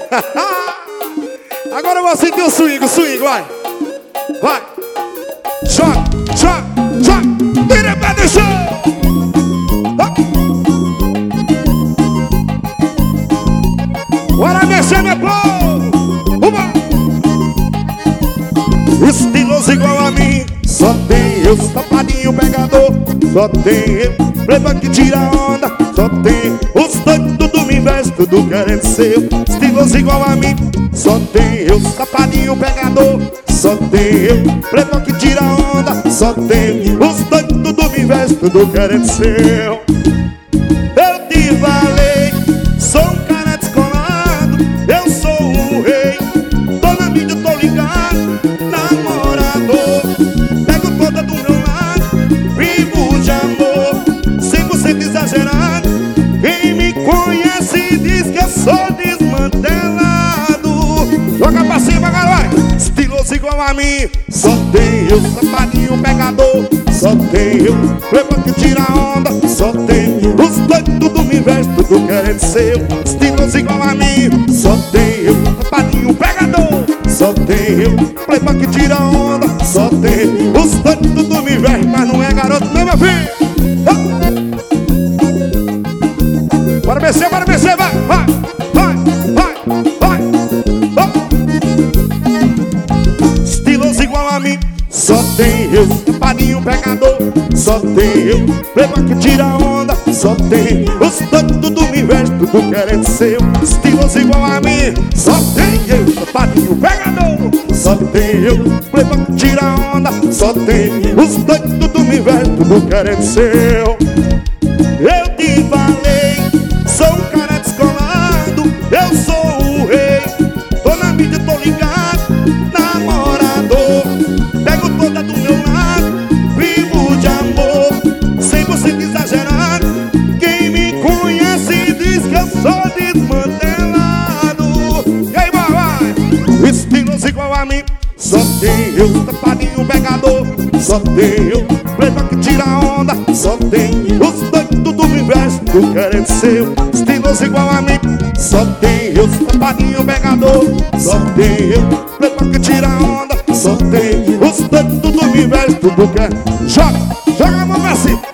Agora eu vou sentir o swing, vai. Vai. Joga, joga, joga. Tira pra deixar. Bora mexer, meu povo. Estiloso igual a mim, só tem eu, safadinho pegador. Só tem eu, playboy que tira onda. Só tem os doidos, tudo me investe, tudo querendo ser eu. Estiloso igual a mim, só tem eu, safadinho pegador. Só tem eu, playboy que tira onda. Só tem os doidos, tudo me investe, tudo querendo ser eu. Eu te falei, sou um cara descolado. Eu sou o rei, tô na mídia, tô ligado. Namorador, pego toda do meu lado. Vivo de amor, 100% exagerado. Quem me conhece diz que eu sou desmantelado. Joga pra cima, galera. Estiloso igual a mim, só tem eu, safadinho pegador. Só tem eu, playboy que tira onda. Só tem os doidos, tudo me investe, tudo querendo ser eu. Estiloso igual a mim, só tem eu, safadinho pegador. Só tem eu, playboy que tira onda. Só tem os doidos, tudo me investe, mas não é garoto não, meu filho. Bora mexer, vai, vai, vai, vai, vai. Estiloso igual a mim, só tem eu, safadinho pegador. Só tem eu, playboy que tira onda. Só tem os doidos, tudo me investe, tudo querendo ser eu. Estiloso igual a mim, só tem eu, safadinho pegador. Só tem eu, playboy que tira onda. Só tem os doidos, tudo me investe, tudo querendo ser eu. Eu te falei, sou um cara descolado. Eu sou o rei, tô na mídia, tô ligado. Namorador, pego toda do meu lado. Vivo de amor, 100% exagerado. Quem me conhece diz que eu sou desmantelado. E aí, vai. Estiloso igual a mim, só tem eu, safadinho pegador. Só tem eu, playboy que tira onda. Só tem os doidos, tudo me investe, tudo querendo ser eu. Estiloso igual a mim, só tem eu, safadinho pegador. Só tem eu, playboy que tira onda. Só tem os doidos, tudo me investe, tudo quer. Joga, joga a mão pra cima.